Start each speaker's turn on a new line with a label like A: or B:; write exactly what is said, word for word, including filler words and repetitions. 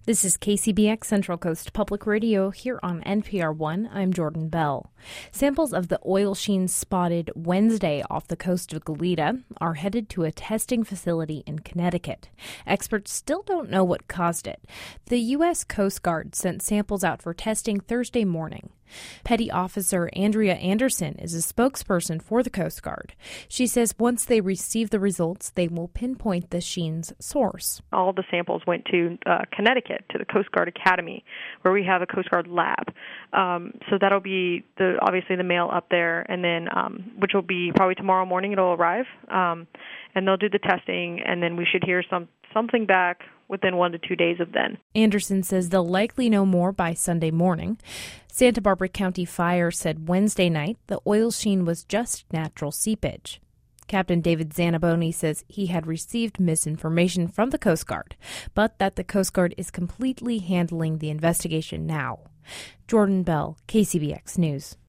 A: This is K C B X Central Coast Public Radio here on N P R one. I'm Jordan Bell. Samples of the oil sheen spotted Wednesday off the coast of Goleta are headed to a testing facility in Connecticut. Experts still don't know what caused it. The U S Coast Guard sent samples out for testing Thursday morning. Petty Officer Andrea Anderson is a spokesperson for the Coast Guard. She says once they receive the results, they will pinpoint the sheen's source.
B: All the samples went to uh, Connecticut, to the Coast Guard Academy, where we have a Coast Guard lab. Um, so that'll be the obviously the mail up there, and then um, which will be probably tomorrow morning. It'll arrive, um, and they'll do the testing, and then we should hear some something back within one to two days of then.
A: Anderson says they'll likely know more by Sunday morning. Santa Barbara County Fire said Wednesday night the oil sheen was just natural seepage. Captain David Zanaboni says he had received misinformation from the Coast Guard, but that the Coast Guard is completely handling the investigation now. Jordan Bell, K C B X News.